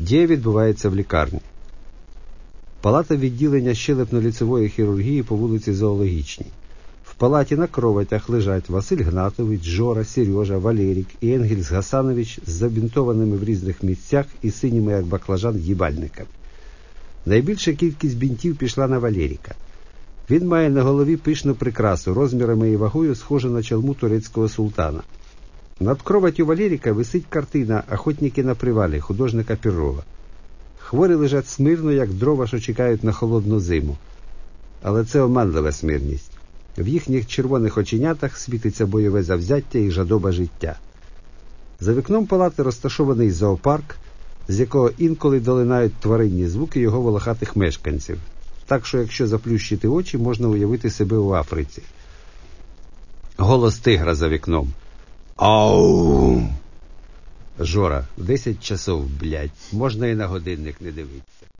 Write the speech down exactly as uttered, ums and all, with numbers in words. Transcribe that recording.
Дія відбувається в лікарні. Палата відділення щелепно-ліцевої хірургії по вулиці Зоологічній. В палаті на кроватях лежать Василь Гнатович, Жора, Сережа, Валерік і Енгельс Гасанович з забінтованими в різних місцях і синіми, як баклажан, їбальниками. Найбільша кількість бінтів пішла на Валеріка. Він має на голові пишну прикрасу, розмірами і вагою схожу на чалму турецького султана. Над кроваттю Валеріка висить картина «Охотники на привалі» художника Піррова. Хворі лежать смирно, як дрова, що чекають на холодну зиму. Але це оманлива смирність. В їхніх червоних оченятах світиться бойове завзяття і жадоба життя. За вікном палати розташований зоопарк, з якого інколи долинають тваринні звуки його волохатих мешканців. Так що, якщо заплющити очі, можна уявити себе у Африці. Голос тигра за вікном. Ау! Жора, десять часов, блядь, можна і на годинник не дивитися.